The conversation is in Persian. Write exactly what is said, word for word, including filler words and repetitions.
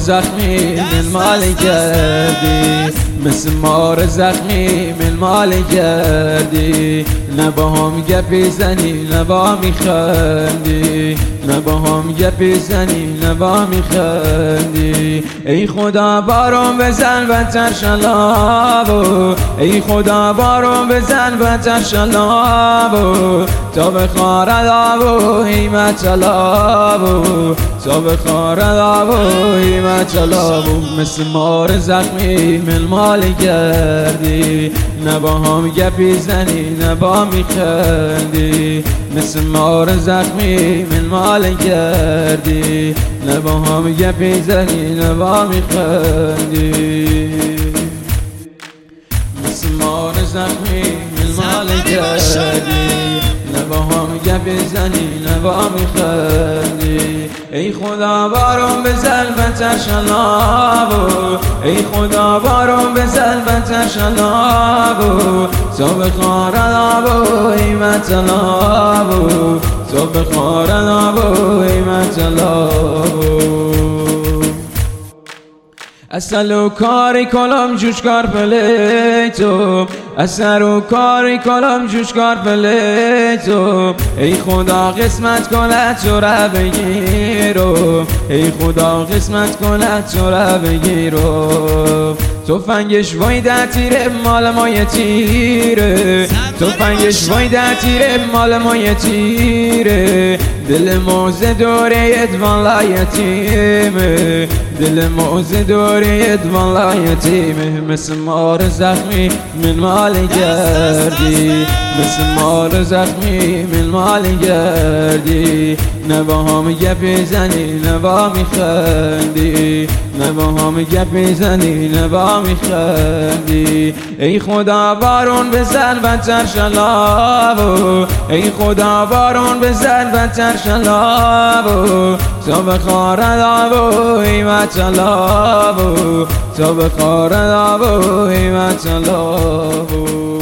زخمی من مال کردی، مثل مار زخمی من مال کردی. نه با هم گپی زنی نه با میخندی، نه با هم گپی زنی نه با میخندی. ای خدا بارون بزن بدتر شلابو، ای خدا بارون بزن بدتر شلابو. تا بخارد آبو هیمت جلابو، تا بخارد آبو هیمت جلابو. مثل مار زخمی من مال کردی، نه با هم گپی زنی نه با میخندی. مثل مار زخمی من مال کردی، نه با هم گپی زنی نه با میخندی. مثل مار زخمی من مال کردی، نه با هم گپی زنی نه با میخندی. ای خدا بارون بزن بدتر شلابو، ای خدا بارون بزن بدتر شلابو. تا بخارد آبو هیمت جلابو، تا بخارد آبو هیمت جلابو. اصل و کاری کلم جوش کار پلیتو، اصل و کاری کلم جوش کار پلیتو. ای خدا قسمت کند تو را بگیرو، ای خدا قسمت کند تو را بگیرو. تو فنگش وای در تیره مال ما یه تیره، تو فنگش وای در تیره مال ما یه تیره. دل موزه دوره ادوان لایتیمه، دل موزه دوره ادوان لایتیمه. مثل مار زخمی من مال کردی، مثل مار زخمی من مال کردی. نه با هم گپی زنی نه با میخندی، نه با هم گپی زنی نه با میخندی. ای خدا بارون بزن بدتر شلابو، ای خدا بارون بزن بدتر شلابو. تا بخارد آبو هیمت جلابو، تا بخارد آبو هیمت جلابو.